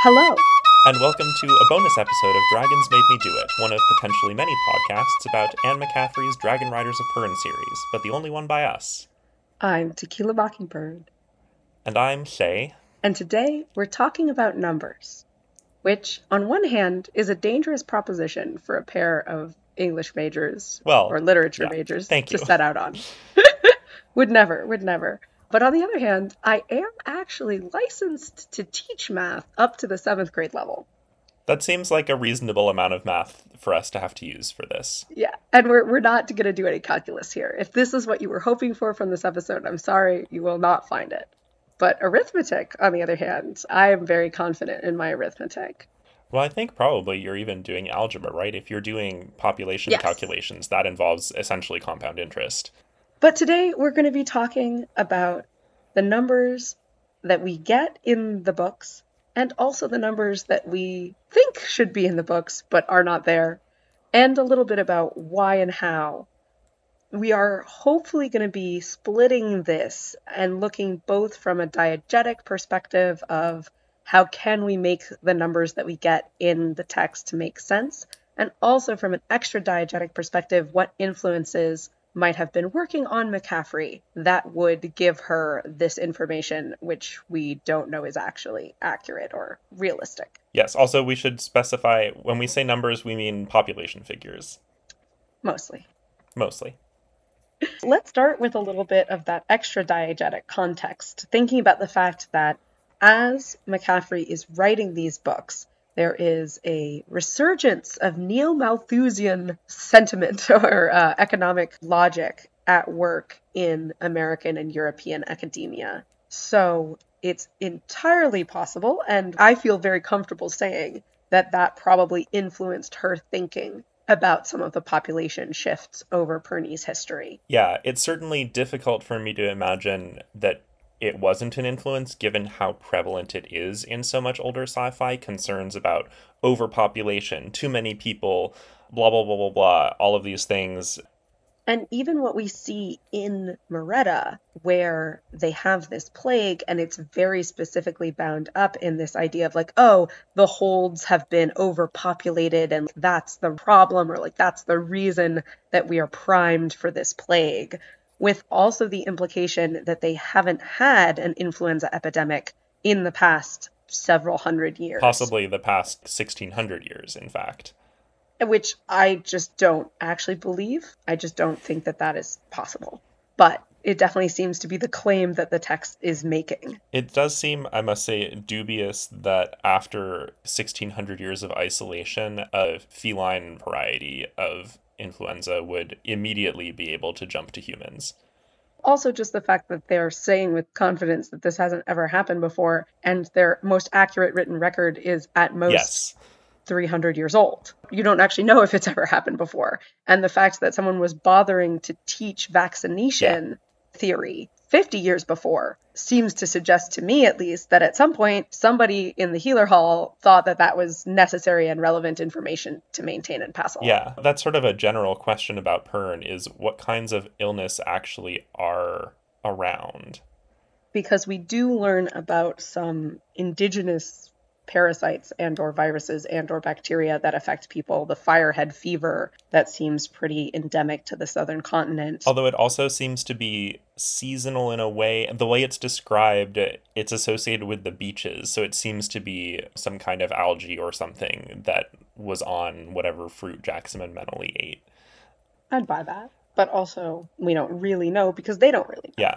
Hello. And welcome to a bonus episode of Dragons Made Me Do It, one of potentially many podcasts about Anne McCaffrey's Dragon Riders of Pern series, but the only one by us. I'm Tequila Mockingbird. And I'm Shay. And today we're talking about numbers, which, on one hand, is a dangerous proposition for a pair of English majors Well, or literature yeah, majors thank to you. set out on. Would never. But on the other hand, I am actually licensed to teach math up to the 7th grade level. That seems like a reasonable amount of math for us to have to use for this. Yeah, and we're not going to do any calculus here. If this is what you were hoping for from this episode, I'm sorry, you will not find it. But arithmetic, on the other hand, I am very confident in my arithmetic. Well, I think probably you're even doing algebra, right? If you're doing population Yes. calculations, that involves essentially compound interest. But today we're going to be talking about the numbers that we get in the books and also the numbers that we think should be in the books but are not there, and a little bit about why and how. We are hopefully going to be splitting this and looking both from a diegetic perspective of how can we make the numbers that we get in the text to make sense, and also from an extra diegetic perspective, what influences might have been working on McCaffrey that would give her this information, which we don't know is actually accurate or realistic. Yes, also we should specify, when we say numbers, we mean population figures. Mostly. Mostly. Let's start with a little bit of that extra diegetic context, thinking about the fact that as McCaffrey is writing these books, there is a resurgence of neo-Malthusian sentiment or economic logic at work in American and European academia. So it's entirely possible, and I feel very comfortable saying that probably influenced her thinking about some of the population shifts over Perny's history. Yeah, it's certainly difficult for me to imagine that it wasn't an influence given how prevalent it is in so much older sci-fi. Concerns about overpopulation, too many people, blah, blah, blah, blah, blah, all of these things. And even what we see in Moretta, where they have this plague and it's very specifically bound up in this idea of like, oh, the holds have been overpopulated and that's the problem, or like that's the reason that we are primed for this plague, with also the implication that they haven't had an influenza epidemic in the past several hundred years. Possibly the past 1600 years, in fact. Which I just don't actually believe. I just don't think that is possible. But it definitely seems to be the claim that the text is making. It does seem, I must say, dubious that after 1600 years of isolation, a feline variety of influenza would immediately be able to jump to humans. Also, just the fact that they're saying with confidence that this hasn't ever happened before, and their most accurate written record is at most 300 years old. You don't actually know if it's ever happened before. And the fact that someone was bothering to teach vaccination theory 50 years before seems to suggest to me, at least, that at some point somebody in the healer hall thought that was necessary and relevant information to maintain and pass along. Yeah, that's sort of a general question about Pern, is what kinds of illness actually are around? Because we do learn about some indigenous parasites and or viruses and or bacteria that affect people. The firehead fever that seems pretty endemic to the southern continent. Although it also seems to be seasonal in a way. The way it's described, it's associated with the beaches, so it seems to be some kind of algae or something that was on whatever fruit Jackson and Menely ate. I'd buy that. But also, we don't really know because they don't really know. Yeah.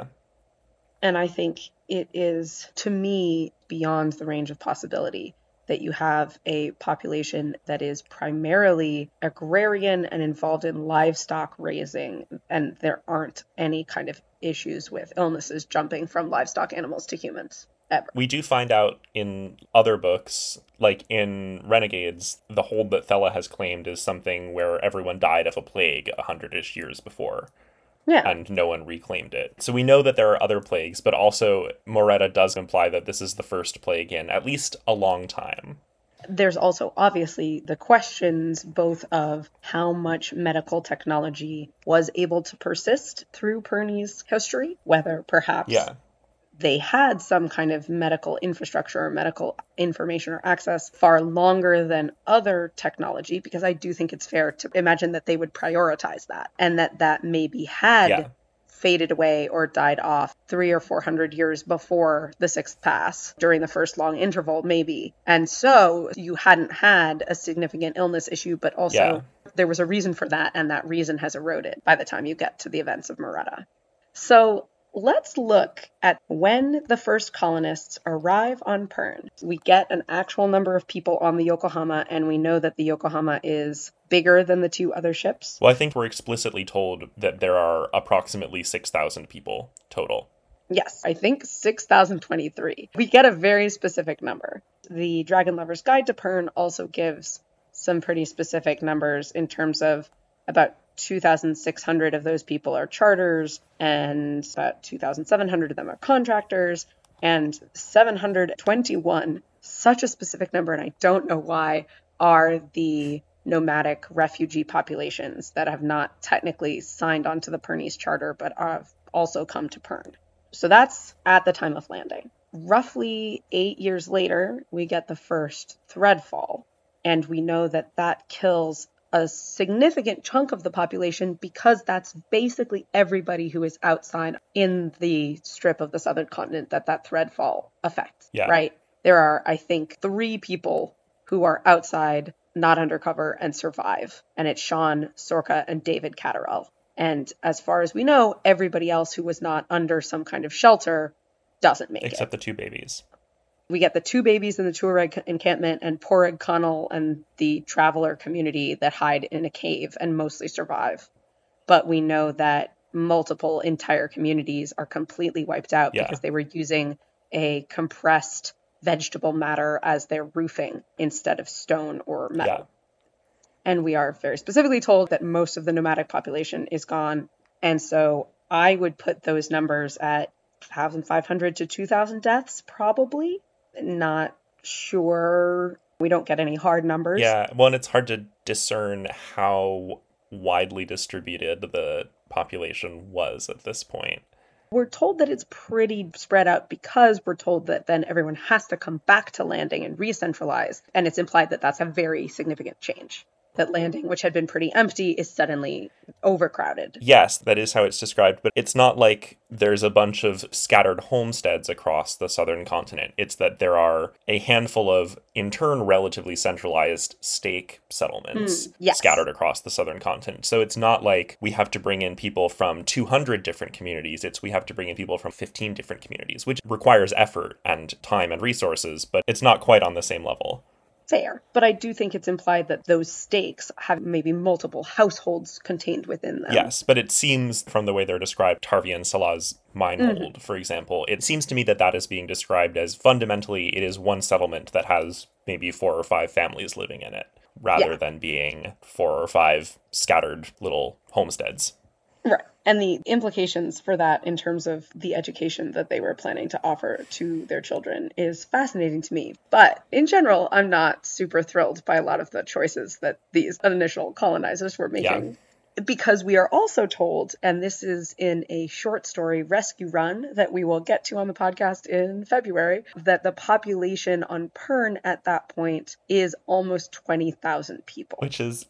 And I think it is, to me, beyond the range of possibility that you have a population that is primarily agrarian and involved in livestock raising, and there aren't any kind of issues with illnesses jumping from livestock animals to humans, ever. We do find out in other books, like in Renegades, the hold that Thela has claimed is something where everyone died of a plague 100-ish years before. Yeah. And no one reclaimed it. So we know that there are other plagues, but also Moretta does imply that this is the first plague in at least a long time. There's also obviously the questions both of how much medical technology was able to persist through Perny's history, whether perhaps they had some kind of medical infrastructure or medical information or access far longer than other technology, because I do think it's fair to imagine that they would prioritize that, and that maybe had faded away or died off 300 or 400 years before the sixth pass during the first long interval, maybe. And so you hadn't had a significant illness issue, but also there was a reason for that, and that reason has eroded by the time you get to the events of Moretta. So let's look at when the first colonists arrive on Pern. We get an actual number of people on the Yokohama, and we know that the Yokohama is bigger than the two other ships. Well, I think we're explicitly told that there are approximately 6,000 people total. Yes, I think 6,023. We get a very specific number. The Dragon Lover's Guide to Pern also gives some pretty specific numbers in terms of about 2,600 of those people are charters, and about 2,700 of them are contractors, and 721, such a specific number, and I don't know why, are the nomadic refugee populations that have not technically signed on to the Pernese Charter, but have also come to Pern. So that's at the time of landing. Roughly 8 years later, we get the first Threadfall, and we know that that kills a significant chunk of the population, because that's basically everybody who is outside in the strip of the southern continent that Threadfall affects, right? There are, I think, 3 people who are outside, not undercover, and survive. And it's Sean, Sorka, and David Catterall. And as far as we know, everybody else who was not under some kind of shelter doesn't make it. Except the 2 babies. We get the 2 babies in the Tuareg encampment, and Poreg Connell and the traveler community that hide in a cave and mostly survive. But we know that multiple entire communities are completely wiped out because they were using a compressed vegetable matter as their roofing instead of stone or metal. And we are very specifically told that most of the nomadic population is gone. And so I would put those numbers at 1,500 to 2,000 deaths, probably. Not sure. We don't get any hard numbers. Yeah, well, and it's hard to discern how widely distributed the population was at this point. We're told that it's pretty spread out because we're told that then everyone has to come back to landing and re-centralize. And it's implied that that's a very significant change. That landing, which had been pretty empty, is suddenly overcrowded. Yes, that is how it's described, but it's not like there's a bunch of scattered homesteads across the southern continent. It's that there are a handful of, in turn, relatively centralized stake settlements scattered across the southern continent. So it's not like we have to bring in people from 200 different communities. It's we have to bring in people from 15 different communities, which requires effort and time and resources, but it's not quite on the same level. Fair. But I do think it's implied that those stakes have maybe multiple households contained within them. Yes, but it seems from the way they're described, Tarvi and Salah's minehold, for example, it seems to me that that is being described as fundamentally it is one settlement that has maybe 4 or 5 families living in it, rather than being 4 or 5 scattered little homesteads. Right. And the implications for that in terms of the education that they were planning to offer to their children is fascinating to me. But in general, I'm not super thrilled by a lot of the choices that these initial colonizers were making. Yeah. Because we are also told, and this is in a short story, Rescue Run, that we will get to on the podcast in February, that the population on Pern at that point is almost 20,000 people. Which is...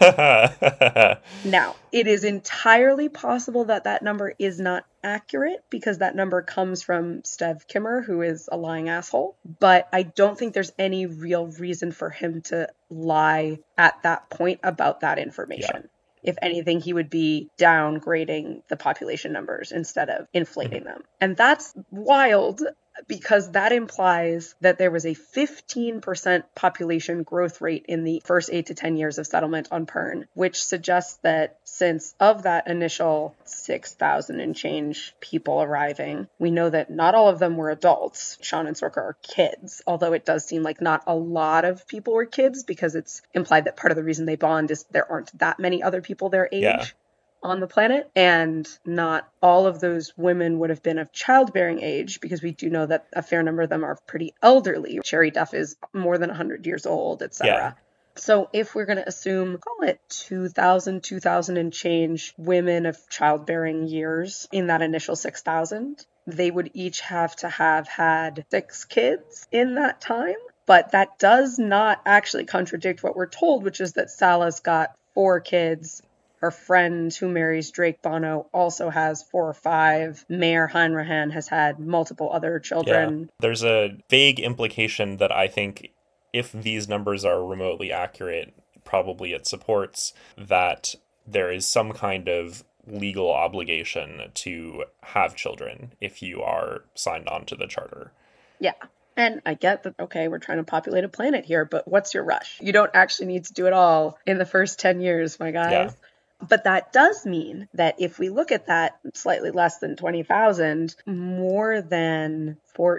Now, it is entirely possible that that number is not accurate, because that number comes from Stev Kimmer, who is a lying asshole. But I don't think there's any real reason for him to lie at that point about that information. Yeah. If anything, he would be downgrading the population numbers instead of inflating them. And that's wild, because that implies that there was a 15% population growth rate in the first 8 to 10 years of settlement on Pern, which suggests that since of that initial 6,000 and change people arriving, we know that not all of them were adults. Sean and Sorka are kids, although it does seem like not a lot of people were kids, because it's implied that part of the reason they bond is there aren't that many other people their age on the planet, and not all of those women would have been of childbearing age, because we do know that a fair number of them are pretty elderly. Cherry Duff is more than 100 years old, etc. So if we're going to assume, call it 2,000 and change women of childbearing years in that initial 6,000, they would each have to have had 6 kids in that time. But that does not actually contradict what we're told, which is that Salas got 4 kids. Her friend who marries Drake Bono also has 4 or 5. Mayor Hanrahan has had multiple other children. Yeah. There's a vague implication that I think if these numbers are remotely accurate, probably it supports that there is some kind of legal obligation to have children if you are signed on to the charter. Yeah. And I get that, okay, we're trying to populate a planet here, but what's your rush? You don't actually need to do it all in the first 10 years, my guys. Yeah. But that does mean that if we look at that slightly less than 20,000, more than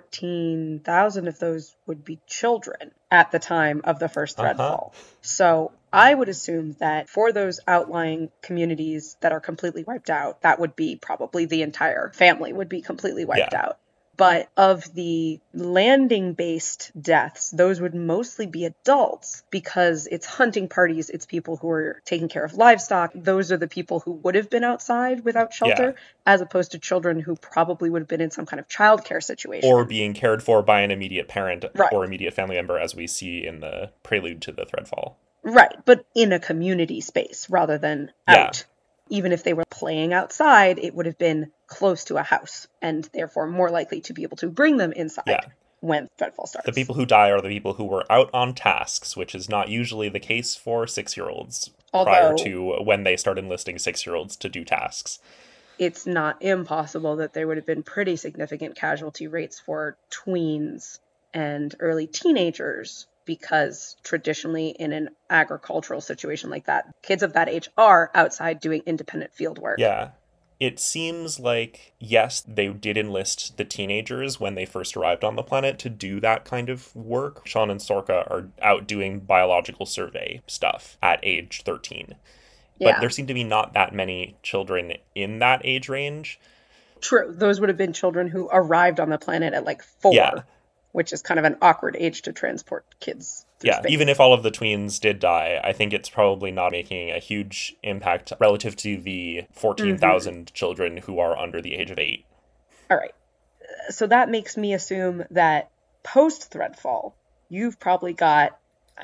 14,000 of those would be children at the time of the first Threadfall. So I would assume that for those outlying communities that are completely wiped out, that would be probably the entire family would be completely wiped out. But of the landing-based deaths, those would mostly be adults because it's hunting parties, it's people who are taking care of livestock. Those are the people who would have been outside without shelter, as opposed to children who probably would have been in some kind of childcare situation. Or being cared for by an immediate parent or immediate family member, as we see in the prelude to the Threadfall. Right, but in a community space rather than out. Even if they were playing outside, it would have been close to a house and therefore more likely to be able to bring them inside when Threadfall starts. The people who die are the people who were out on tasks, which is not usually the case for 6-year-olds prior to when they start enlisting 6-year-olds to do tasks. It's not impossible that there would have been pretty significant casualty rates for tweens and early teenagers, because traditionally in an agricultural situation like that, kids of that age are outside doing independent field work. Yeah. It seems like, yes, they did enlist the teenagers when they first arrived on the planet to do that kind of work. Sean and Sorka are out doing biological survey stuff at age 13. But there seem to be not that many children in that age range. True. Those would have been children who arrived on the planet at like 4. Which is kind of an awkward age to transport kids through space. Even if all of the tweens did die, I think it's probably not making a huge impact relative to the 14,000 children who are under the age of 8. All right. So that makes me assume that post-Threadfall, you've probably got,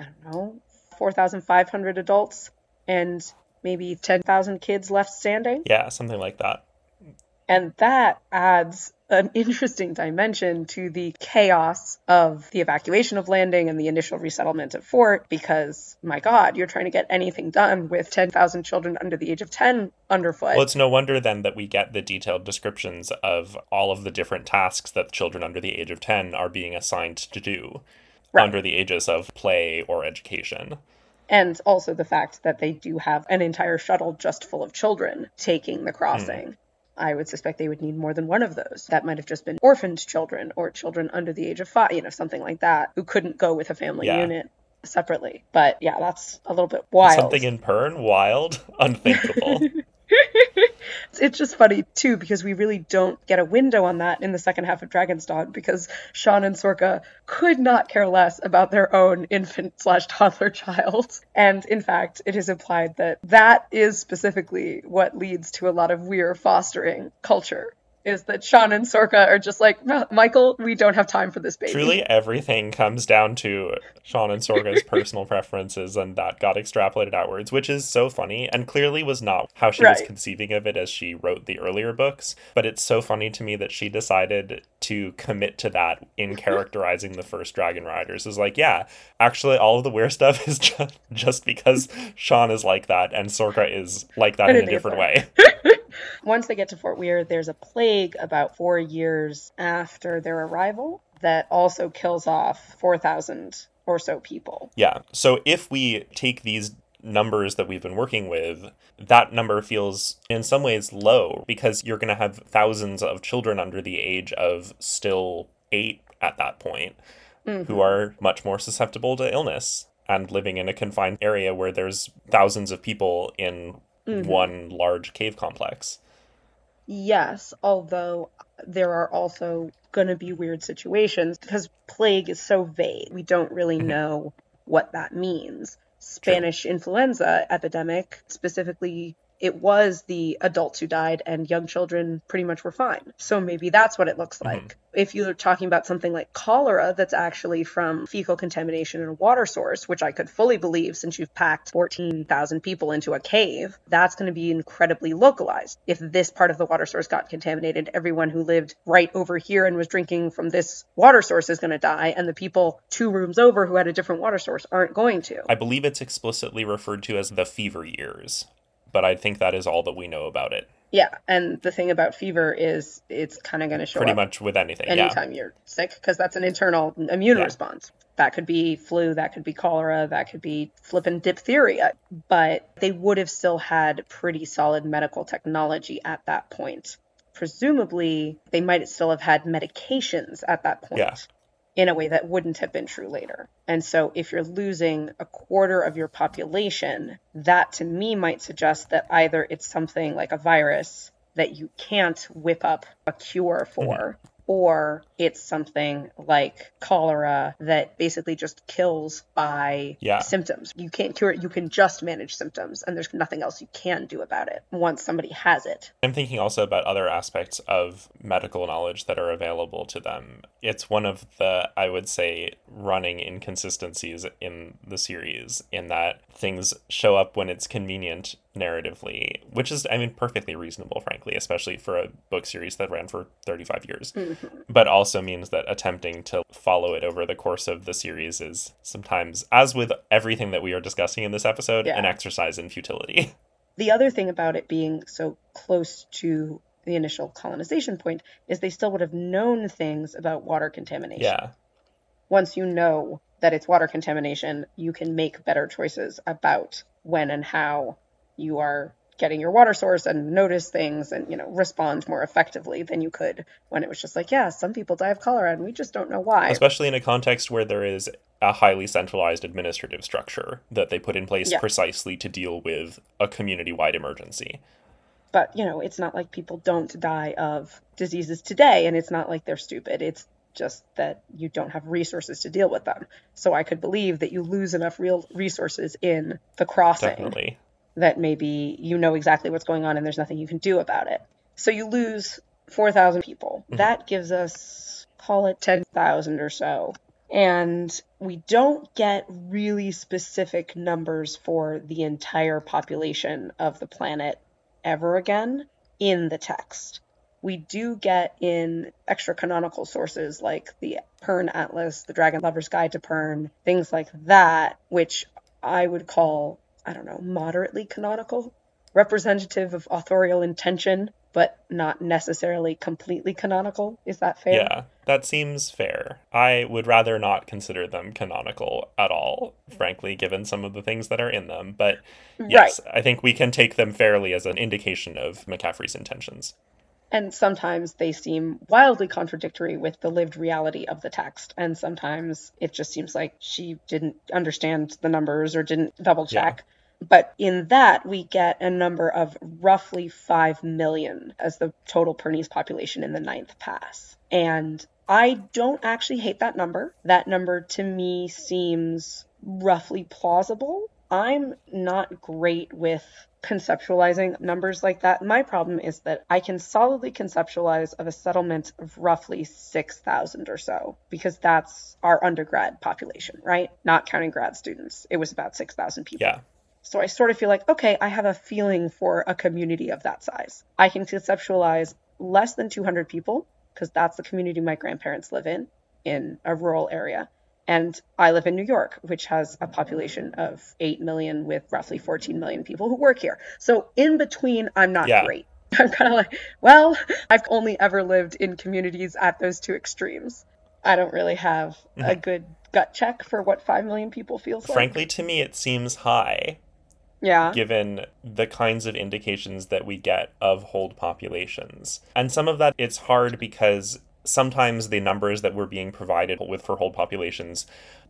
4,500 adults and maybe 10,000 kids left standing? Yeah, something like that. And that adds an interesting dimension to the chaos of the evacuation of landing and the initial resettlement of Fort, because, my God, you're trying to get anything done with 10,000 children under the age of 10 underfoot. Well, it's no wonder then that we get the detailed descriptions of all of the different tasks that children under the age of 10 are being assigned to do under the aegis of play or education. And also the fact that they do have an entire shuttle just full of children taking the crossing. I would suspect they would need more than one of those. That might have just been orphaned children or children under the age of 5, something like that, who couldn't go with a family unit separately. But yeah, that's a little bit wild. Something in Pern? Wild? Unthinkable. It's just funny, too, because we really don't get a window on that in the second half of Dragon's Dawn, because Sean and Sorka could not care less about their own infant/toddler child. And in fact, it is implied that that is specifically what leads to a lot of Weir fostering culture, is that Sean and Sorka are just like, Michael, we don't have time for this baby. Truly everything comes down to Sean and Sorka's personal preferences, and that got extrapolated outwards, which is so funny, and clearly was not how she was conceiving of it as she wrote the earlier books. But it's so funny to me that she decided to commit to that in characterizing the first Dragon Riders. Is like, yeah, actually all of the Weir stuff is just because Sean is like that, and Sorka is like that in a different way. Once they get to Fort Weir, there's a plague about 4 years after their arrival that also kills off 4,000 or so people. Yeah, so if we take these numbers that we've been working with, that number feels in some ways low, because you're going to have thousands of children under the age of still 8 at that point, who are much more susceptible to illness and living in a confined area where there's thousands of people in one large cave complex. Yes, although there are also going to be weird situations because plague is so vague. We don't really know what that means. Spanish influenza epidemic, specifically it was the adults who died and young children pretty much were fine. So maybe that's what it looks like. If you're talking about something like cholera that's actually from fecal contamination in a water source, which I could fully believe since you've packed 14,000 people into a cave, that's going to be incredibly localized. If this part of the water source got contaminated, everyone who lived right over here and was drinking from this water source is going to die, and the people 2 rooms over who had a different water source aren't going to. I believe it's explicitly referred to as the fever years, but I think that is all that we know about it. Yeah, and the thing about fever is it's kind of going to show pretty up much with anything. anytime you're sick, because that's an internal immune response. That could be flu, that could be cholera, that could be flippin' diphtheria. But they would have still had pretty solid medical technology at that point. Presumably, they might still have had medications at that point in a way that wouldn't have been true later. And so if you're losing a quarter of your population, that to me might suggest that either it's something like a virus that you can't whip up a cure for, or it's something like cholera that basically just kills by symptoms. You can't cure it, you can just manage symptoms, and there's nothing else you can do about it once somebody has it. I'm thinking also about other aspects of medical knowledge that are available to them. It's one of the, I would say, running inconsistencies in the series, in that things show up when it's convenient narratively, which is, I mean, perfectly reasonable, frankly, especially for a book series that ran for 35 years. But also means that attempting to follow it over the course of the series is sometimes, as with everything that we are discussing in this episode, an exercise in futility. The other thing about it being so close to the initial colonization point is they still would have known things about water contamination. Yeah. Once you know that it's water contamination, you can make better choices about when and how you are getting your water source and notice things and, respond more effectively than you could when it was just like, some people die of cholera and we just don't know why. Especially in a context where there is a highly centralized administrative structure that they put in place precisely to deal with a community-wide emergency. But, it's not like people don't die of diseases today, and it's not like they're stupid. It's just that you don't have resources to deal with them. So I could believe that you lose enough real resources in the crossing. Definitely. That maybe you know exactly what's going on and there's nothing you can do about it. So you lose 4,000 people. That gives us, call it 10,000 or so. And we don't get really specific numbers for the entire population of the planet ever again in the text. We do get in extra canonical sources like the Pern Atlas, the Dragon Lover's Guide to Pern, things like that, which I would call, moderately canonical, representative of authorial intention, but not necessarily completely canonical. Is that fair? Yeah, that seems fair. I would rather not consider them canonical at all, frankly, given some of the things that are in them. But yes, I think we can take them fairly as an indication of McCaffrey's intentions. And sometimes they seem wildly contradictory with the lived reality of the text. And sometimes it just seems like she didn't understand the numbers or didn't double check. Yeah. But in that, we get a number of roughly 5 million as the total Pernese population in the 9th pass. And I don't actually hate that number. That number to me seems roughly plausible. I'm not great with conceptualizing numbers like that. My problem is that I can solidly conceptualize of a settlement of roughly 6,000 or so, because that's our undergrad population, right? Not counting grad students. It was about 6,000 people. Yeah. So I sort of feel like, okay, I have a feeling for a community of that size. I can conceptualize less than 200 people, because that's the community my grandparents live in a rural area. And I live in New York, which has a population of 8 million with roughly 14 million people who work here. So in between, I'm not great. I'm kind of like, well, I've only ever lived in communities at those two extremes. I don't really have a good gut check for what 5 million people feels like. Frankly, to me, it seems high. Yeah. Given the kinds of indications that we get of hold populations. And some of that, it's hard because sometimes the numbers that we're being provided with for hold populations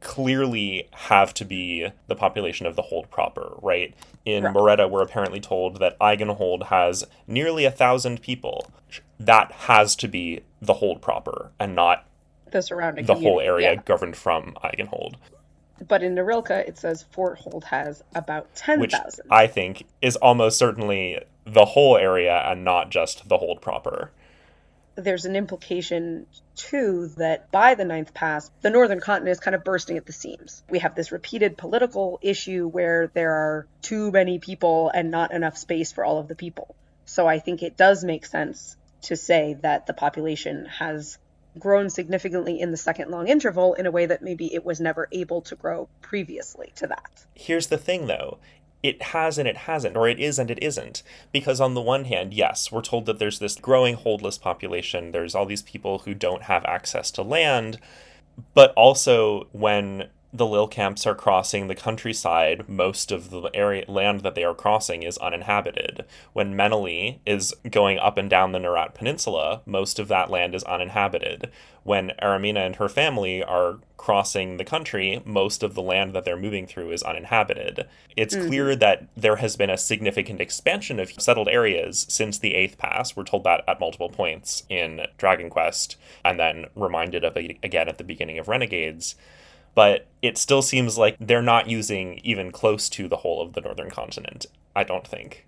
clearly have to be the population of the hold proper, right? In Moretta, we're apparently told that Eigenhold has nearly 1,000 people. That has to be the hold proper and not the surrounding the whole area governed from Eigenhold. But in Narilka, it says Fort Holt has about which 10,000. I think is almost certainly the whole area and not just the hold proper. There's an implication, too, that by the Ninth Pass, the northern continent is kind of bursting at the seams. We have this repeated political issue where there are too many people and not enough space for all of the people. So I think it does make sense to say that the population has grown significantly in the second long interval in a way that maybe it was never able to grow previously to that. Here's the thing, though. It has and it hasn't, or it is and it isn't. Because on the one hand, yes, we're told that there's this growing holdless population. There's all these people who don't have access to land. But also, when the Lilcamps are crossing the countryside, most of the land that they are crossing is uninhabited. When Meneley is going up and down the Nerat Peninsula, most of that land is uninhabited. When Aramina and her family are crossing the country, most of the land that they're moving through is uninhabited. It's clear that there has been a significant expansion of settled areas since the Eighth Pass. We're told that at multiple points in Dragon Quest, and then reminded of it again at the beginning of Renegades. But it still seems like they're not using even close to the whole of the northern continent, I don't think.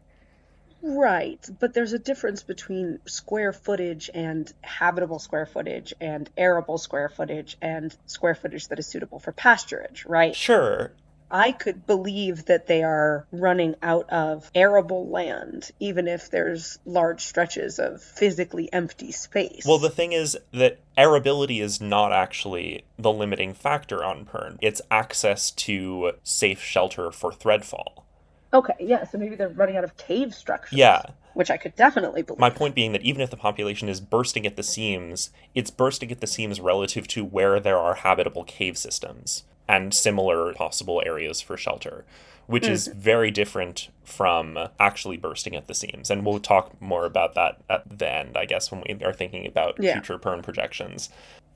Right, but there's a difference between square footage and habitable square footage and arable square footage and square footage that is suitable for pasturage, right? Sure. I could believe that they are running out of arable land, even if there's large stretches of physically empty space. Well, the thing is that arability is not actually the limiting factor on Pern. It's access to safe shelter for Threadfall. Okay, yeah, so maybe they're running out of cave structures. Yeah. Which I could definitely believe. My point being that even if the population is bursting at the seams, it's bursting at the seams relative to where there are habitable cave systems and similar possible areas for shelter, which is very different from actually bursting at the seams. And we'll talk more about that at the end, I guess, when we are thinking about future Pern projections.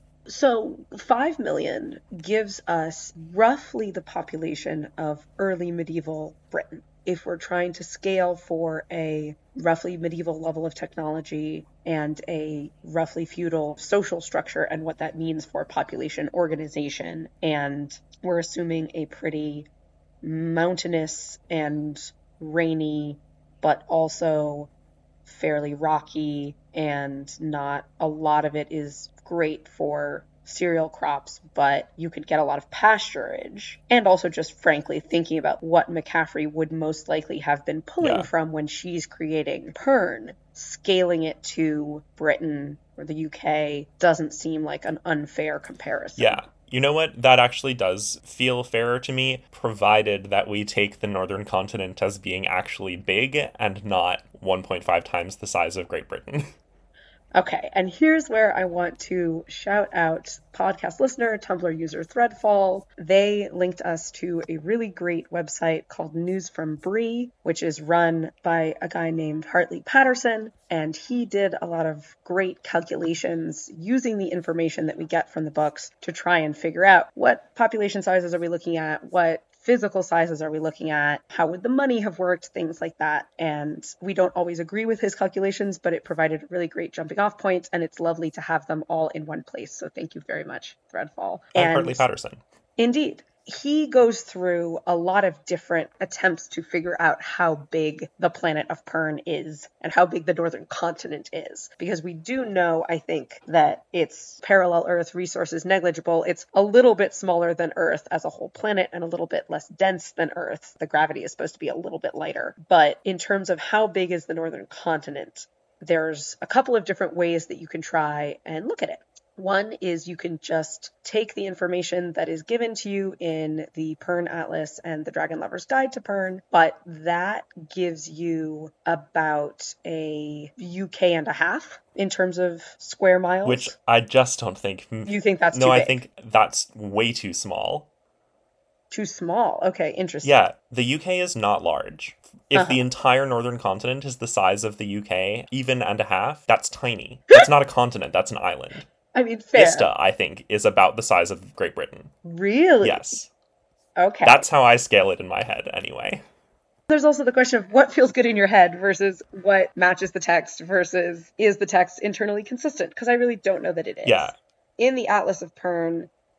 So 5 million gives us roughly the population of early medieval Britain. If we're trying to scale for a roughly medieval level of technology and a roughly feudal social structure and what that means for population organization, and we're assuming a pretty mountainous and rainy, but also fairly rocky, and not a lot of it is great for cereal crops, but you could get a lot of pasturage. And also just frankly thinking about what McCaffrey would most likely have been pulling from when she's creating Pern, scaling it to Britain or the UK doesn't seem like an unfair comparison. Yeah. You know what? That actually does feel fairer to me, provided that we take the northern continent as being actually big and not 1.5 times the size of Great Britain. Okay, and here's where I want to shout out podcast listener, Tumblr user Threadfall. They linked us to a really great website called News from Bree, which is run by a guy named Hartley Patterson, and he did a lot of great calculations using the information that we get from the books to try and figure out what population sizes are we looking at, what physical sizes are we looking at, how would the money have worked, things like that. And we don't always agree with his calculations, but it provided a really great jumping off point, and it's lovely to have them all in one place. So thank you very much, Threadfall. And Hartley Patterson. Indeed. He goes through a lot of different attempts to figure out how big the planet of Pern is and how big the northern continent is. Because we do know, I think, that it's parallel Earth, resources negligible. It's a little bit smaller than Earth as a whole planet and a little bit less dense than Earth. The gravity is supposed to be a little bit lighter. But in terms of how big is the northern continent, there's a couple of different ways that you can try and look at it. One is you can just take the information that is given to you in the Pern Atlas and the Dragon Lover's Guide to Pern, but that gives you about a UK and a half in terms of square miles. Which I just don't think... You think that's too big? No, I think that's way too small. Too small? Okay, interesting. Yeah, the UK is not large. If the entire northern continent is the size of the UK, even and a half, that's tiny. That's not a continent, that's an island. I mean, fair. Ista, I think, is about the size of Great Britain. Really? Yes. Okay. That's how I scale it in my head, anyway. There's also the question of what feels good in your head versus what matches the text versus is the text internally consistent? Because I really don't know that it is. Yeah. In the Atlas of Pern,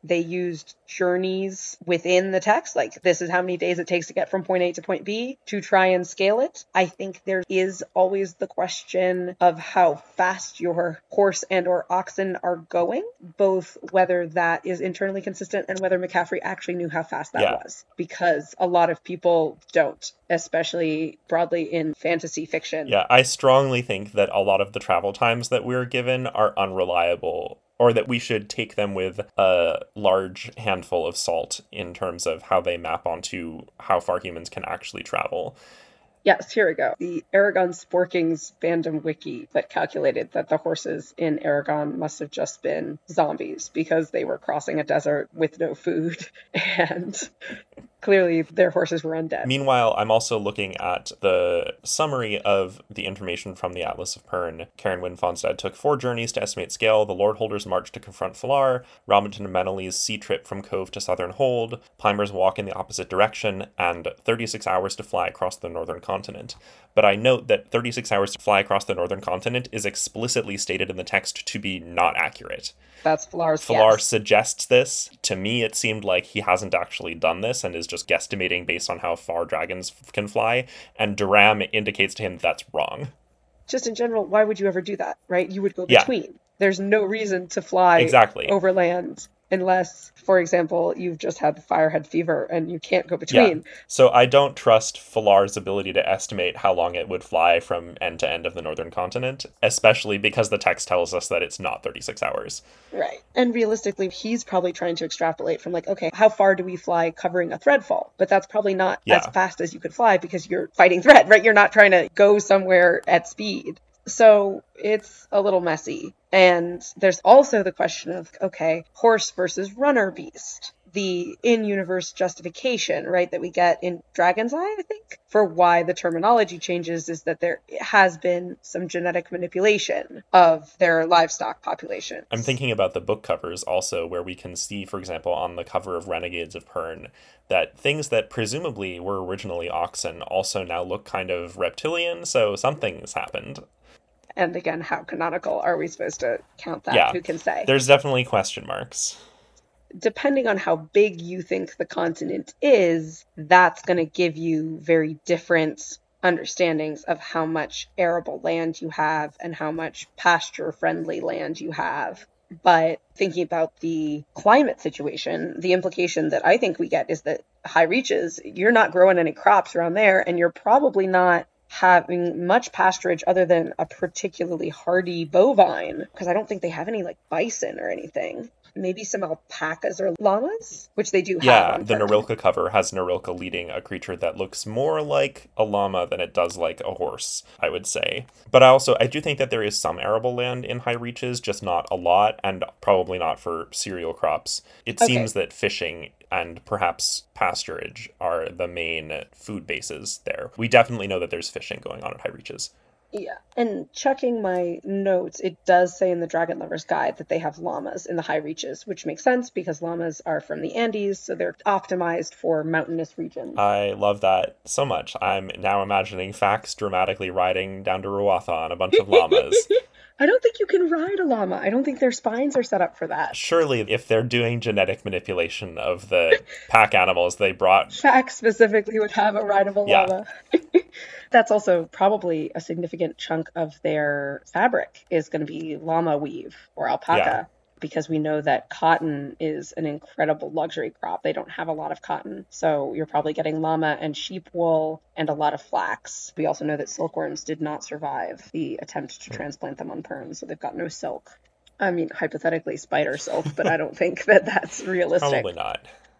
they used journeys within the text, like this is how many days it takes to get from point A to point B, to try and scale it. I think there is always the question of how fast your horse and or oxen are going, both whether that is internally consistent and whether McCaffrey actually knew how fast that was, because a lot of people don't, especially broadly in fantasy fiction. Yeah, I strongly think that a lot of the travel times that we're given are unreliable, or that we should take them with a large handful of salt in terms of how they map onto how far humans can actually travel. Yes, here we go. The Aragon Sporkings fandom wiki that calculated that the horses in Aragon must have just been zombies because they were crossing a desert with no food, and clearly their horses were undead. Meanwhile, I'm also looking at the summary of the information from the Atlas of Pern. Karen Wynne Fonstad took 4 journeys to estimate scale: the Lordholders' march to confront Falar, Robinson and Meneley's sea trip from Cove to Southern Hold, Plimer's walk in the opposite direction, and 36 hours to fly across the northern continent. But I note that 36 hours to fly across the northern continent is explicitly stated in the text to be not accurate. That's Falar's Falar guess. suggests this. To me, it seemed like he hasn't actually done this and is just guesstimating based on how far dragons can fly, and Duram indicates to him that's wrong. Just in general, why would you ever do that, right? You would go between. Yeah. There's no reason to fly overland unless, for example, you've just had the firehead fever and you can't go between. Yeah. So I don't trust Falar's ability to estimate how long it would fly from end to end of the northern continent, especially because the text tells us that it's not 36 hours. Right. And realistically, he's probably trying to extrapolate from like, okay, how far do we fly covering a threadfall? But that's probably not as fast as you could fly because you're fighting thread, right? You're not trying to go somewhere at speed. So it's a little messy. And there's also the question of, okay, horse versus runner beast. The in-universe justification, right, that we get in Dragon's Eye, I think, for why the terminology changes is that there has been some genetic manipulation of their livestock population. I'm thinking about the book covers also, where we can see, for example, on the cover of Renegades of Pern, that things that presumably were originally oxen also now look kind of reptilian, so something's happened. And again, how canonical are we supposed to count that? Yeah, who can say? There's definitely question marks. Depending on how big you think the continent is, that's going to give you very different understandings of how much arable land you have and how much pasture-friendly land you have. But thinking about the climate situation, the implication that I think we get is that high reaches, you're not growing any crops around there, and you're probably not having much pasturage other than a particularly hardy bovine, because I don't think they have any like bison or anything. Maybe some alpacas or llamas, which they do have. Yeah, the Narilka cover has Narilka leading a creature that looks more like a llama than it does like a horse, I would say. But I do think that there is some arable land in high reaches, just not a lot, and probably not for cereal crops. It seems that fishing and perhaps pasturage are the main food bases there. We definitely know that there's fishing going on at high reaches. Yeah, and checking my notes, it does say in the Dragon Lover's Guide that they have llamas in the high reaches, which makes sense because llamas are from the Andes, so they're optimized for mountainous regions. I love that so much. I'm now imagining Fax dramatically riding down to Ruatha on a bunch of llamas. I don't think you can ride a llama. I don't think their spines are set up for that. Surely, if they're doing genetic manipulation of the pack animals they brought... Fax specifically would have a rideable llama. That's also probably a significant chunk of their fabric is going to be llama weave or alpaca, because we know that cotton is an incredible luxury crop. They don't have a lot of cotton, so you're probably getting llama and sheep wool and a lot of flax. We also know that silkworms did not survive the attempt to transplant them on Pern, so they've got no silk. I mean, hypothetically, spider silk, but I don't think that that's realistic. Probably not.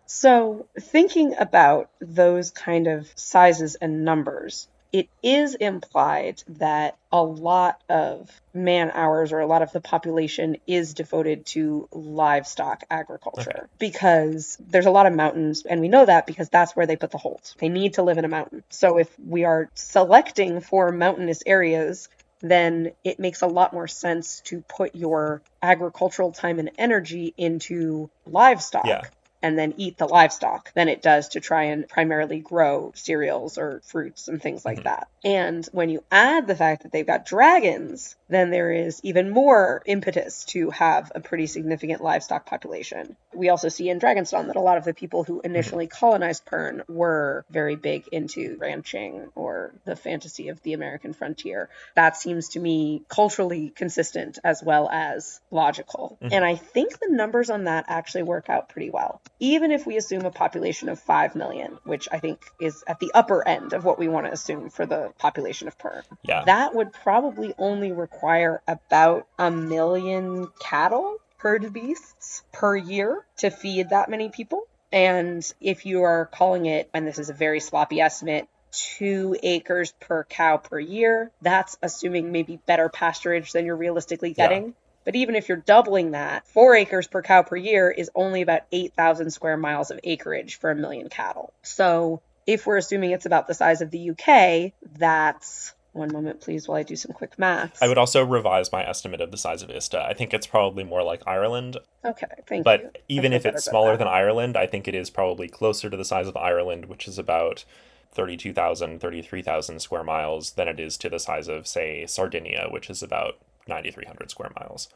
So thinking about those kind of sizes and numbers, it is implied that a lot of man hours or a lot of the population is devoted to livestock agriculture because there's a lot of mountains, and we know that because that's where they put the holds. They need to live in a mountain. So if we are selecting for mountainous areas, then it makes a lot more sense to put your agricultural time and energy into livestock. And then eat the livestock than it does to try and primarily grow cereals or fruits and things like that. And when you add the fact that they've got dragons, then there is even more impetus to have a pretty significant livestock population. We also see in Dragonstone that a lot of the people who initially colonized Pern were very big into ranching or the fantasy of the American frontier. That seems to me culturally consistent as well as logical. And I think the numbers on that actually work out pretty well. Even if we assume a population of 5 million, which I think is at the upper end of what we want to assume for the population of Pern, that would probably only require about 1 million cattle, herd beasts, per year to feed that many people. And if you are calling it, and this is a very sloppy estimate, 2 acres per cow per year, that's assuming maybe better pasturage than you're realistically getting. But even if you're doubling that, 4 acres per cow per year is only about 8,000 square miles of acreage for 1 million cattle. So if we're assuming it's about the size of the UK, that's... One moment, please, while I do some quick maths. I would also revise my estimate of the size of Ista. I think it's probably more like Ireland. Okay, thank you. But even if it's smaller than Ireland, I think it is probably closer to the size of Ireland, which is about 32,000, 33,000 square miles, than it is to the size of, say, Sardinia, which is about 9,300 square miles.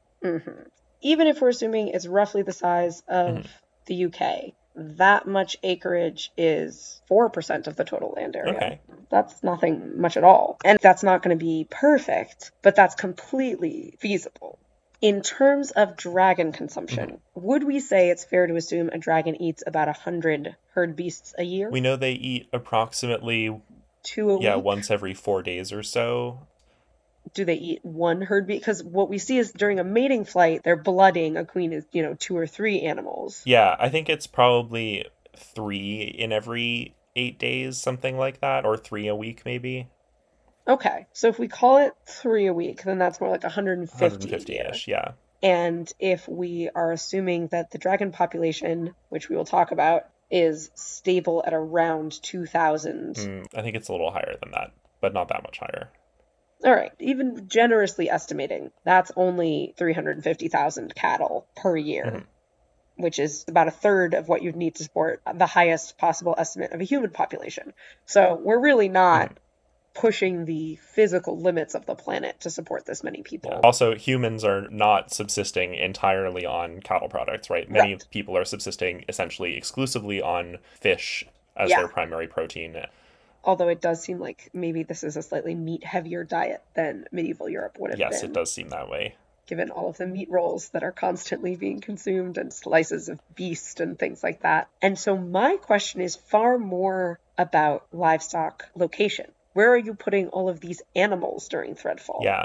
Even if we're assuming it's roughly the size of the UK, that much acreage is 4% of the total land area. Okay. That's nothing much at all. And that's not going to be perfect, but that's completely feasible. In terms of dragon consumption, would we say it's fair to assume a dragon eats about 100 herd beasts a year? We know they eat approximately 2 a week? Once every 4 days or so. Do they eat one herd beast? Because what we see is during a mating flight, they're blooding a queen is, 2 or 3 animals. Yeah, I think it's probably 3 in every 8 days, something like that, or 3 a week maybe. Okay, so if we call it 3 a week, then that's more like 150-ish, yeah. And if we are assuming that the dragon population, which we will talk about, is stable at around 2,000. I think it's a little higher than that, but not that much higher. All right, even generously estimating, that's only 350,000 cattle per year, which is about a third of what you'd need to support the highest possible estimate of a human population. So we're really not pushing the physical limits of the planet to support this many people. Yeah. Also, humans are not subsisting entirely on cattle products, right? Many people are subsisting essentially exclusively on fish as their primary protein. Although it does seem like maybe this is a slightly meat-heavier diet than medieval Europe would have been. Yes, it does seem that way. Given all of the meat rolls that are constantly being consumed and slices of beast and things like that. And so my question is far more about livestock location. Where are you putting all of these animals during Threadfall? Yeah.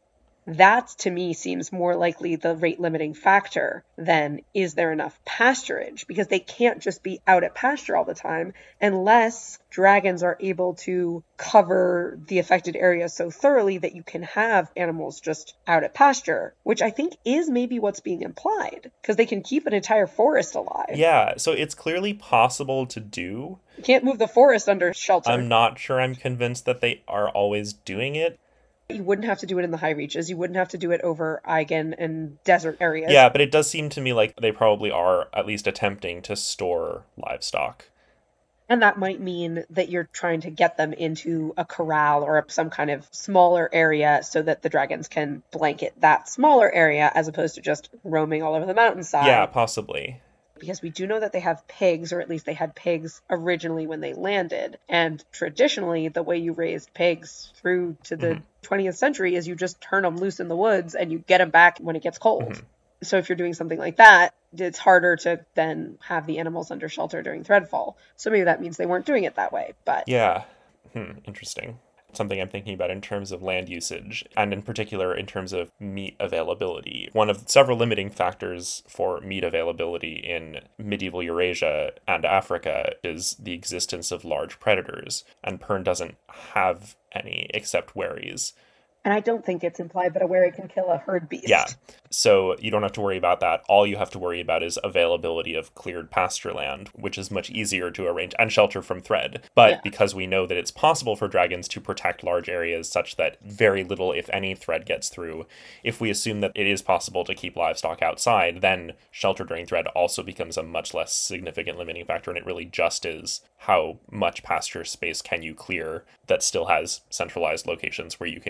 That, to me, seems more likely the rate-limiting factor than is there enough pasturage, because they can't just be out at pasture all the time unless dragons are able to cover the affected area so thoroughly that you can have animals just out at pasture, which I think is maybe what's being implied, because they can keep an entire forest alive. Yeah, so it's clearly possible to do. You can't move the forest under shelter. I'm not sure I'm convinced that they are always doing it. You wouldn't have to do it in the high reaches. You wouldn't have to do it over Eigen and desert areas. Yeah, but it does seem to me like they probably are at least attempting to store livestock. And that might mean that you're trying to get them into a corral or some kind of smaller area so that the dragons can blanket that smaller area as opposed to just roaming all over the mountainside. Yeah, possibly. Because we do know that they have pigs, or at least they had pigs originally when they landed. And traditionally, the way you raised pigs through to the 20th century is you just turn them loose in the woods and you get them back when it gets cold. So if you're doing something like that, it's harder to then have the animals under shelter during Threadfall. So maybe that means they weren't doing it that way. But yeah, interesting. Something I'm thinking about in terms of land usage, and in particular in terms of meat availability. One of several limiting factors for meat availability in medieval Eurasia and Africa is the existence of large predators, and Pern doesn't have any except wherries. And I don't think it's implied, but a wherry can kill a herd beast. Yeah, so you don't have to worry about that. All you have to worry about is availability of cleared pasture land, which is much easier to arrange, and shelter from thread. But because we know that it's possible for dragons to protect large areas such that very little, if any, thread gets through, if we assume that it is possible to keep livestock outside, then shelter during thread also becomes a much less significant limiting factor, and it really just is how much pasture space can you clear that still has centralized locations where you can keep them.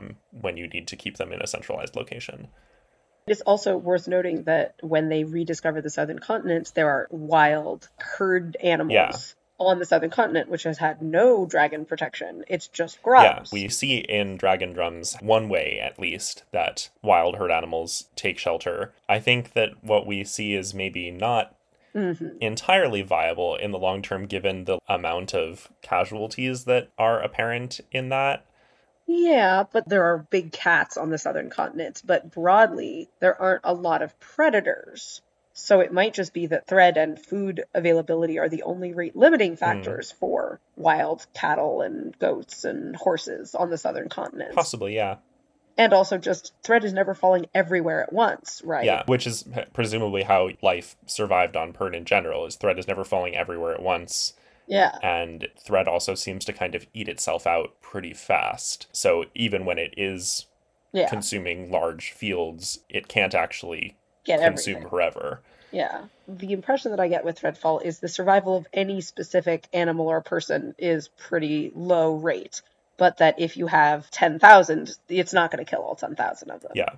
them when you need to keep them in a centralized location. It's also worth noting that when they rediscover the southern continent, there are wild herd animals on the southern continent, which has had no dragon protection. It's just grubs. Yeah, we see in Dragon Drums one way, at least, that wild herd animals take shelter. I think that what we see is maybe not entirely viable in the long term, given the amount of casualties that are apparent in that. Yeah, but there are big cats on the southern continent. But broadly, there aren't a lot of predators. So it might just be that thread and food availability are the only rate limiting factors for wild cattle and goats and horses on the southern continent. Possibly, yeah. And also just thread is never falling everywhere at once, right? Yeah, which is presumably how life survived on Pern in general, is thread is never falling everywhere at once. Yeah. And thread also seems to kind of eat itself out pretty fast. So even when it is consuming large fields, it can't actually consume everything forever. Yeah. The impression that I get with Threadfall is the survival of any specific animal or person is pretty low rate. But that if you have 10,000, it's not going to kill all 10,000 of them. Yeah.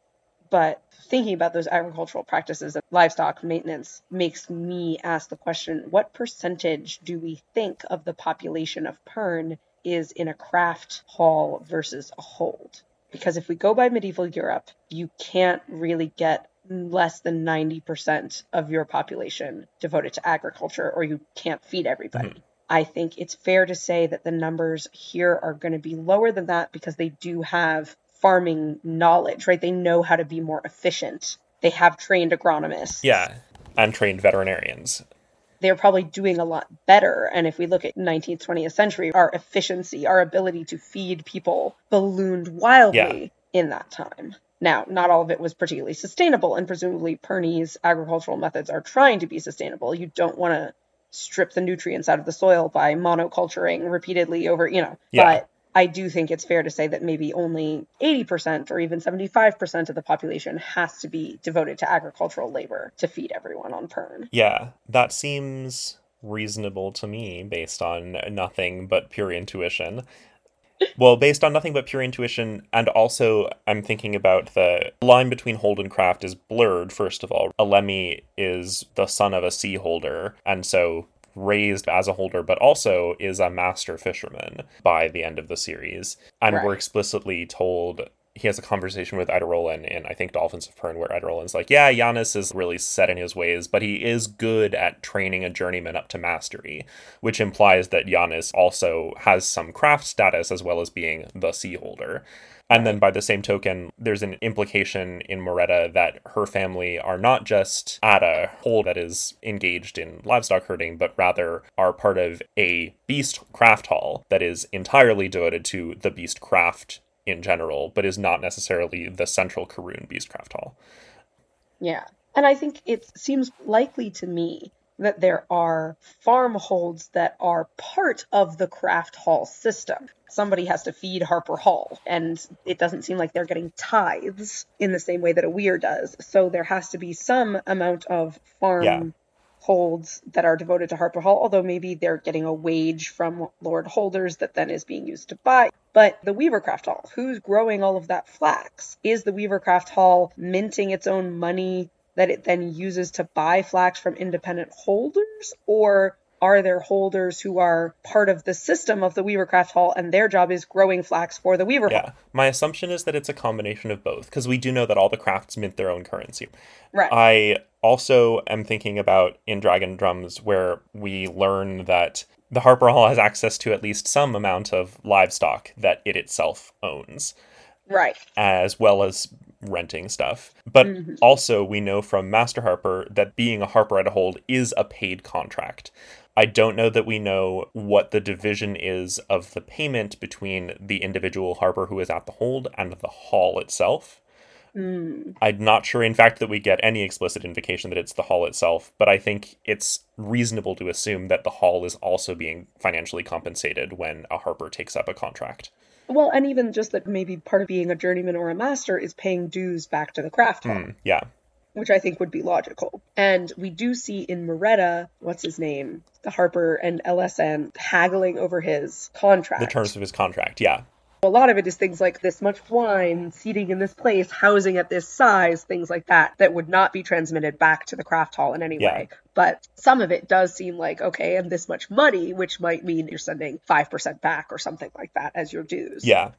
But thinking about those agricultural practices and livestock maintenance makes me ask the question, what percentage do we think of the population of Pern is in a craft hall versus a hold? Because if we go by medieval Europe, you can't really get less than 90% of your population devoted to agriculture, or you can't feed everybody. I think it's fair to say that the numbers here are going to be lower than that because they do have farming knowledge, right? They know how to be more efficient. They have trained agronomists. Yeah, and trained veterinarians. They're probably doing a lot better. And if we look at 19th, 20th century, our efficiency, our ability to feed people ballooned wildly in that time. Now, not all of it was particularly sustainable, and presumably Pernese agricultural methods are trying to be sustainable. You don't want to strip the nutrients out of the soil by monoculturing repeatedly over, but I do think it's fair to say that maybe only 80% or even 75% of the population has to be devoted to agricultural labor to feed everyone on Pern. Yeah, that seems reasonable to me based on nothing but pure intuition. Well, based on nothing but pure intuition, and also I'm thinking about the line between hold and craft is blurred, first of all. Alemi is the son of a sea holder, and so raised as a holder, but also is a master fisherman by the end of the series. And we're explicitly told, he has a conversation with Eidolon in, I think, Dolphins of Pern, where Eidolon's like, yeah, Giannis is really set in his ways, but he is good at training a journeyman up to mastery, which implies that Giannis also has some craft status as well as being the sea holder. And then by the same token, there's an implication in Moretta that her family are not just at a hold that is engaged in livestock herding, but rather are part of a beast craft hall that is entirely devoted to the beast craft in general, but is not necessarily the central Karun Beastcraft Hall. Yeah. And I think it seems likely to me that there are farm holds that are part of the craft hall system. Somebody has to feed Harper Hall, and it doesn't seem like they're getting tithes in the same way that a weir does. So there has to be some amount of farm holds that are devoted to Harper Hall, although maybe they're getting a wage from Lord Holders that then is being used to buy. But the Weavercraft Hall, who's growing all of that flax? Is the Weavercraft Hall minting its own money that it then uses to buy flax from independent holders? Or are there holders who are part of the system of the Weavercraft Hall and their job is growing flax for the Weaver Hall? My assumption is that it's a combination of both, because we do know that all the crafts mint their own currency. Right. I also am thinking about in Dragon Drums, where we learn that the Harper Hall has access to at least some amount of livestock that it itself owns. Right. As well as renting stuff. But also we know from Master Harper that being a Harper at a hold is a paid contract. I don't know that we know what the division is of the payment between the individual Harper who is at the hold and the hall itself. I'm not sure, in fact, that we get any explicit indication that it's the hall itself, but I think it's reasonable to assume that the hall is also being financially compensated when a Harper takes up a contract. Well, and even just that maybe part of being a journeyman or a master is paying dues back to the craft hall. Which I think would be logical. And we do see in Moretta, what's his name? The Harper and LSN haggling over his contract. The terms of his contract, A lot of it is things like this much wine, seating in this place, housing at this size, things like that, that would not be transmitted back to the craft hall in any way. But some of it does seem like, okay, and this much money, which might mean you're sending 5% back or something like that as your dues. Yeah.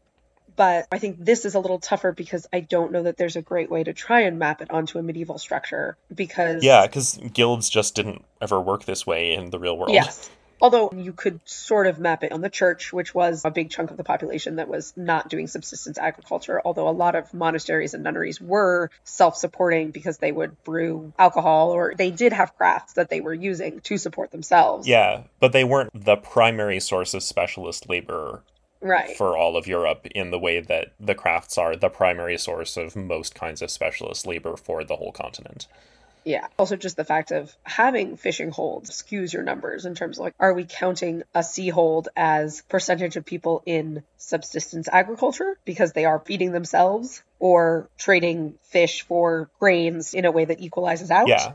But I think this is a little tougher because I don't know that there's a great way to try and map it onto a medieval structure because... Yeah, because guilds just didn't ever work this way in the real world. Yes. Although you could sort of map it on the church, which was a big chunk of the population that was not doing subsistence agriculture, although a lot of monasteries and nunneries were self-supporting because they would brew alcohol or they did have crafts that they were using to support themselves. Yeah, but they weren't the primary source of specialist labor for all of Europe in the way that the crafts are the primary source of most kinds of specialist labor for the whole continent. Yeah. Also just the fact of having fishing holds skews your numbers in terms of like, are we counting a sea hold as percentage of people in subsistence agriculture because they are feeding themselves or trading fish for grains in a way that equalizes out? Yeah.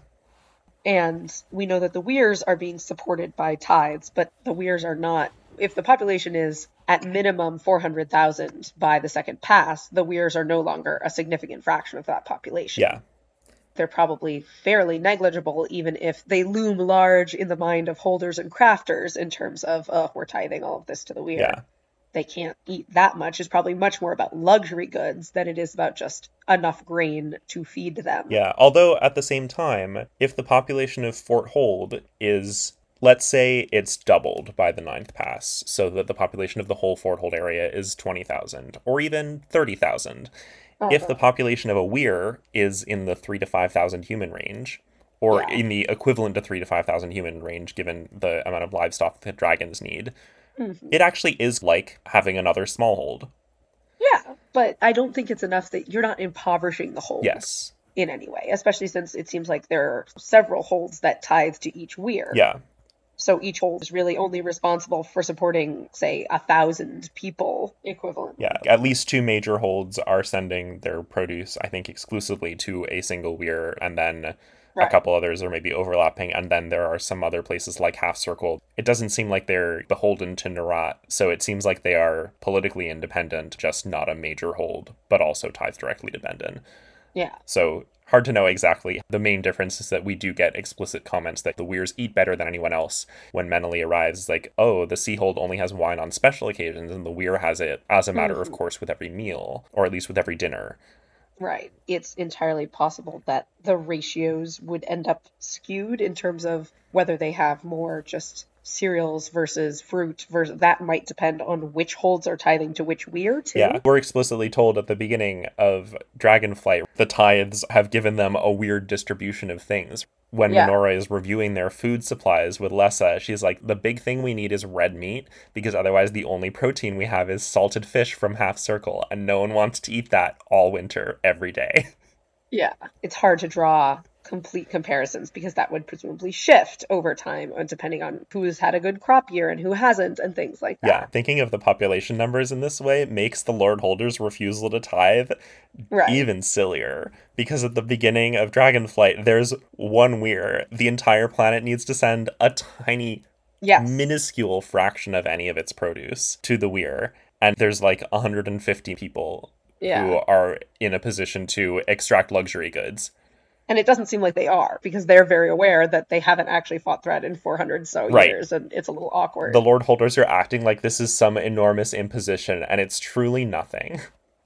And we know that the weirs are being supported by tithes, but the weirs are not. If the population is at minimum 400,000 by the second pass, the weirs are no longer a significant fraction of that population. Yeah. They're probably fairly negligible, even if they loom large in the mind of holders and crafters in terms of, we're tithing all of this to the weir. Yeah. They can't eat that much. It's probably much more about luxury goods than it is about just enough grain to feed them. Yeah, although at the same time, if the population of Fort Hold is, let's say it's doubled by the ninth pass, so that the population of the whole Fort Hold area is 20,000, or even 30,000. If the population of a weir is in the 3,000 to 5,000 human range, or in the equivalent to 3,000 to 5,000 human range, given the amount of livestock that dragons need, it actually is like having another small hold. Yeah, but I don't think it's enough that you're not impoverishing the hold in any way, especially since it seems like there are several holds that tithe to each weir. Yeah. So each hold is really only responsible for supporting, say, 1,000 people equivalent. Yeah, at least 2 major holds are sending their produce, I think, exclusively to a single weir, and then a couple others are maybe overlapping, and then there are some other places like Half Circle. It doesn't seem like they're beholden to Nerat, so it seems like they are politically independent, just not a major hold, but also tithe directly to Bendon. Yeah. So hard to know exactly. The main difference is that we do get explicit comments that the weirs eat better than anyone else. When Meneley arrives, like, oh, the Seahold only has wine on special occasions, and the weir has it as a matter of course with every meal, or at least with every dinner. Right. It's entirely possible that the ratios would end up skewed in terms of whether they have more just cereals versus fruit versus that might depend on which holds are tithing to which weir too. Yeah, we're explicitly told at the beginning of Dragonflight the tithes have given them a weird distribution of things. When Minora is reviewing their food supplies with Lessa, she's like, the big thing we need is red meat, because otherwise the only protein we have is salted fish from Half Circle, and no one wants to eat that all winter, every day. Yeah, it's hard to draw complete comparisons because that would presumably shift over time depending on who's had a good crop year and who hasn't and things like that. Yeah, thinking of the population numbers in this way makes the Lord Holder's refusal to tithe even sillier, because at the beginning of Dragonflight there's one weir. The entire planet needs to send a tiny minuscule fraction of any of its produce to the weir, and there's like 150 people who are in a position to extract luxury goods. And it doesn't seem like they are, because they're very aware that they haven't actually fought Thread in 400 years, and it's a little awkward. The Lord Holders are acting like this is some enormous imposition, and it's truly nothing.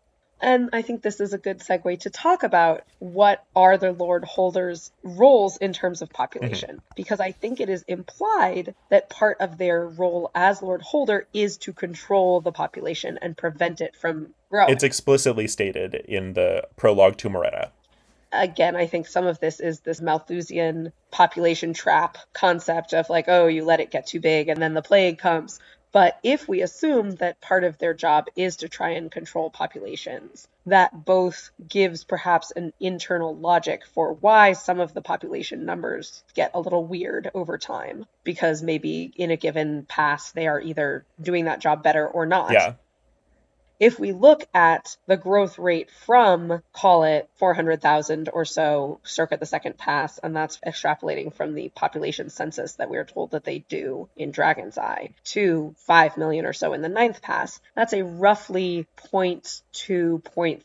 And I think this is a good segue to talk about what are the Lord Holders' roles in terms of population. Because I think it is implied that part of their role as Lord Holder is to control the population and prevent it from growing. It's explicitly stated in the prologue to Moretta. Again, I think some of this is this Malthusian population trap concept of like, oh, you let it get too big and then the plague comes. But if we assume that part of their job is to try and control populations, that both gives perhaps an internal logic for why some of the population numbers get a little weird over time, because maybe in a given pass they are either doing that job better or not. Yeah. if we look at the growth rate from, call it 400,000 or so circa the second pass, and that's extrapolating from the population census that we are told that they do in Dragon's Eye, to 5 million or so in the ninth pass, that's a roughly 0.2,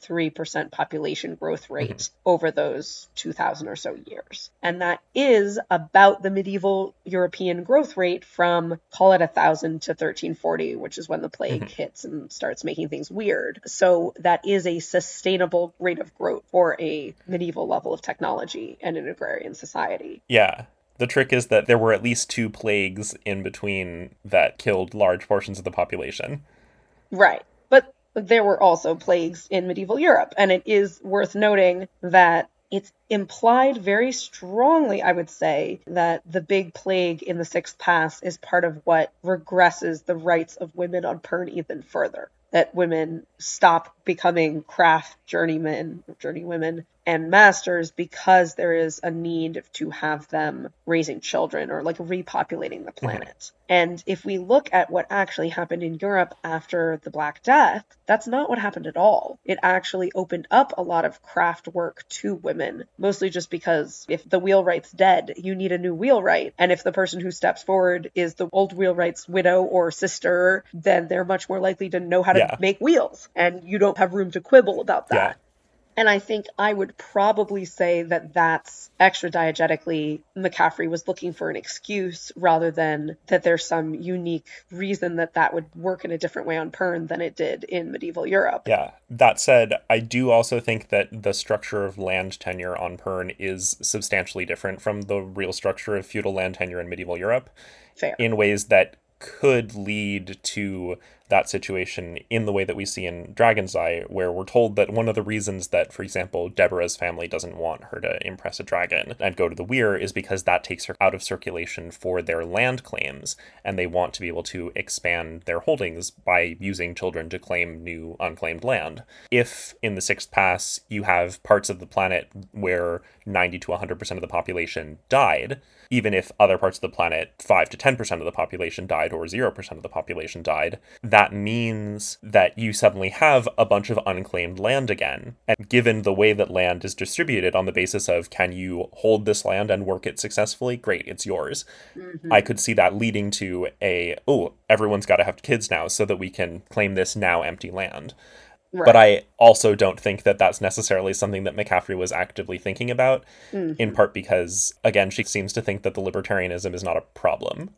0.3% population growth rate over those 2,000 or so years. And that is about the medieval European growth rate from, call it 1,000 to 1340, which is when the plague hits and starts making things weird. So that is a sustainable rate of growth for a medieval level of technology and an agrarian society. Yeah. The trick is that there were at least 2 plagues in between that killed large portions of the population. Right. But there were also plagues in medieval Europe, and it is worth noting that it's implied very strongly, I would say, that the big plague in the Sixth Pass is part of what regresses the rights of women on Pern even further. That women stop becoming craft journeywomen, and masters because there is a need to have them raising children or like repopulating the planet. And if we look at what actually happened in Europe after the Black Death, that's not what happened at all. It actually opened up a lot of craft work to women, mostly just because if the wheelwright's dead, you need a new wheelwright. And if the person who steps forward is the old wheelwright's widow or sister, then they're much more likely to know how to make wheels. And you don't have room to quibble about that. Yeah. And I think I would probably say that that's extra diegetically, McCaffrey was looking for an excuse rather than that there's some unique reason that that would work in a different way on Pern than it did in medieval Europe. Yeah. That said, I do also think that the structure of land tenure on Pern is substantially different from the real structure of feudal land tenure in medieval Europe. Fair. In ways that could lead to that situation in the way that we see in Dragon's Eye, where we're told that one of the reasons that, for example, Deborah's family doesn't want her to impress a dragon and go to the Weir is because that takes her out of circulation for their land claims, and they want to be able to expand their holdings by using children to claim new unclaimed land. If in the Sixth Pass you have parts of the planet where 90 to 100% of the population died, even if other parts of the planet, 5 to 10% of the population died or 0% of the population died, that means that you suddenly have a bunch of unclaimed land again. And given the way that land is distributed on the basis of, can you hold this land and work it successfully? Great, it's yours. I could see that leading to everyone's got to have kids now so that we can claim this now empty land. Right. But I also don't think that that's necessarily something that McCaffrey was actively thinking about, in part because, again, she seems to think that the libertarianism is not a problem.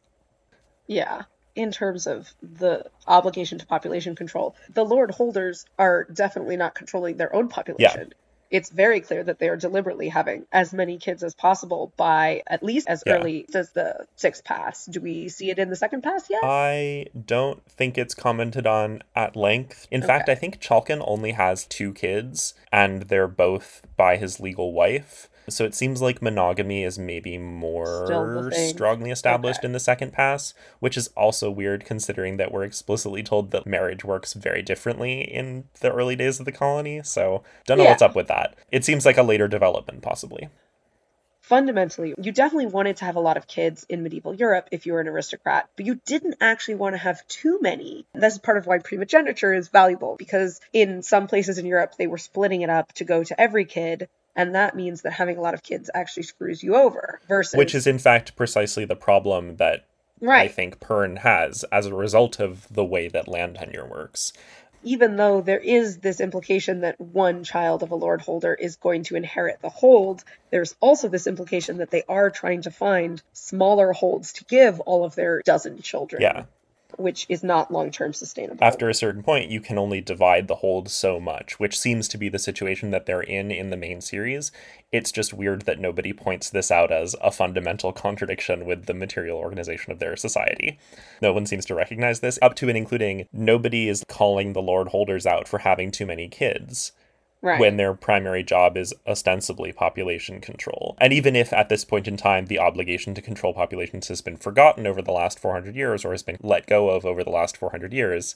Yeah. In terms of the obligation to population control, the Lord Holders are definitely not controlling their own population. Yeah. It's very clear that they are deliberately having as many kids as possible by at least as early as the Sixth Pass. Do we see it in the Second Pass yet? I don't think it's commented on at length. In fact, I think Chalkin only has 2 kids, and they're both by his legal wife. So it seems like monogamy is maybe more strongly established in the Second Pass, which is also weird considering that we're explicitly told that marriage works very differently in the early days of the colony. So don't know what's up with that. It seems like a later development, possibly. Fundamentally, you definitely wanted to have a lot of kids in medieval Europe if you were an aristocrat, but you didn't actually want to have too many. This is part of why primogeniture is valuable, because in some places in Europe, they were splitting it up to go to every kid. And that means that having a lot of kids actually screws you over. Which is, in fact, precisely the problem that I think Pern has as a result of the way that land tenure works. Even though there is this implication that one child of a Lord Holder is going to inherit the hold, there's also this implication that they are trying to find smaller holds to give all of their dozen children. Yeah. Which is not long-term sustainable. After a certain point, you can only divide the hold so much, which seems to be the situation that they're in the main series. It's just weird that nobody points this out as a fundamental contradiction with the material organization of their society. No one seems to recognize this, up to and including nobody is calling the Lord Holders out for having too many kids. Right. When their primary job is ostensibly population control. And even if at this point in time the obligation to control populations has been forgotten over the last 400 years or has been let go of over the last 400 years,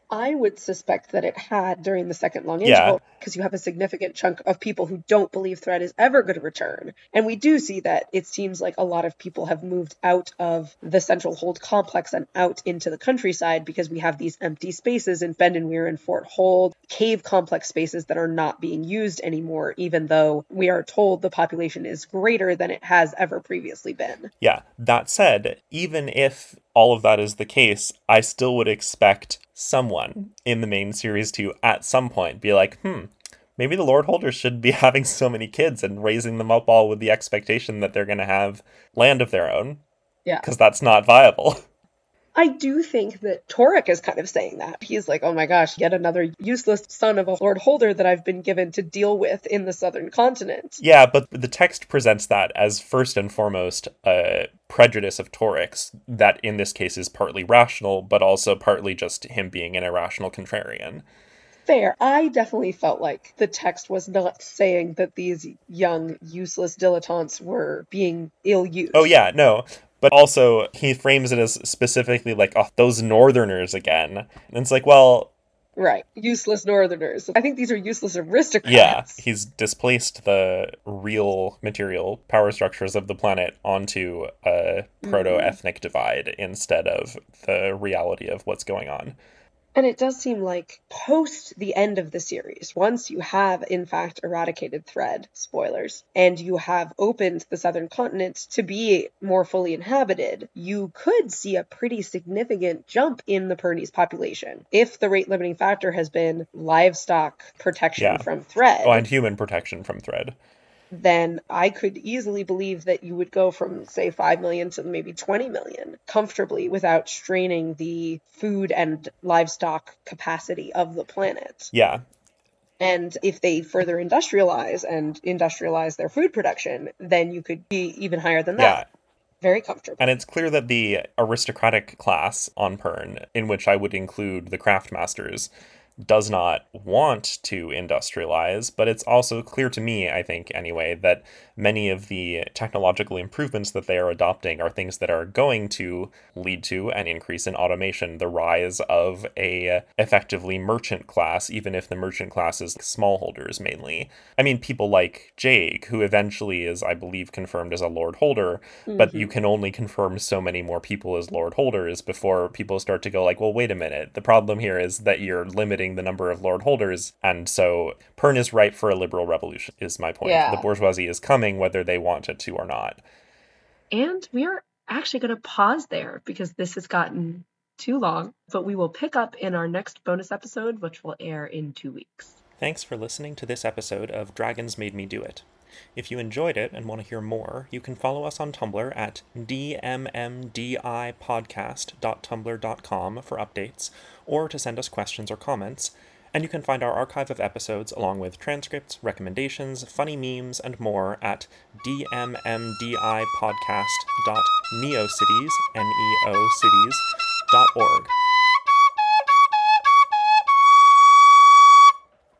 I would suspect that it had during the second long Yeah. interval, because you have a significant chunk of people who don't believe Thread is ever going to return. And we do see that it seems like a lot of people have moved out of the Central Hold complex and out into the countryside, because we have these empty spaces in Fendenweir and Fort Hold, cave complex spaces that are not being used anymore, even though we are told the population is greater than it has ever previously been. Yeah. That said, even if all of that is the case, I still would expect someone in the main series to, at some point, be like, maybe the Lord Holders should be having so many kids and raising them up all with the expectation that they're going to have land of their own. Yeah. Because that's not viable. I do think that Torek is kind of saying that. He's like, oh my gosh, yet another useless son of a Lord Holder that I've been given to deal with in the southern continent. Yeah, but the text presents that as first and foremost a prejudice of Torek's that in this case is partly rational, but also partly just him being an irrational contrarian. Fair. I definitely felt like the text was not saying that these young, useless dilettantes were being ill-used. Oh yeah, no. But also, he frames it as specifically like, oh, those northerners again. And it's like, well... Right. Useless northerners. I think these are useless aristocrats. Yeah, he's displaced the real material power structures of the planet onto a proto-ethnic divide instead of the reality of what's going on. And it does seem like post the end of the series, once you have, in fact, eradicated Thread, spoilers, and you have opened the southern continent to be more fully inhabited, you could see a pretty significant jump in the Pernese population. If the rate-limiting factor has been livestock protection from Thread. Oh, and human protection from Thread. Then I could easily believe that you would go from, say, 5 million to maybe 20 million comfortably without straining the food and livestock capacity of the planet. Yeah. And if they further industrialize their food production, then you could be even higher than that. Yeah. Very comfortable. And it's clear that the aristocratic class on Pern, in which I would include the craftmasters, does not want to industrialize, but it's also clear to me, I think anyway, that many of the technological improvements that they are adopting are things that are going to lead to an increase in automation, the rise of a effectively merchant class, even if the merchant class is smallholders mainly. I mean, people like Jake, who eventually is, I believe, confirmed as a Lord Holder, but you can only confirm so many more people as Lord Holders before people start to go like, well, wait a minute, the problem here is that you're limiting the number of Lord Holders, and so Pern is ripe for a liberal revolution, is my point. Yeah. The bourgeoisie is coming whether they want it to or not. And we are actually going to pause there because this has gotten too long, but we will pick up in our next bonus episode, which will air in 2 weeks. Thanks for listening to this episode of Dragons Made Me Do It. If you enjoyed it and want to hear more, you can follow us on Tumblr at dmmdipodcast.tumblr.com for updates, or to send us questions or comments. And you can find our archive of episodes along with transcripts, recommendations, funny memes, and more at dmmdipodcast.neocities.org.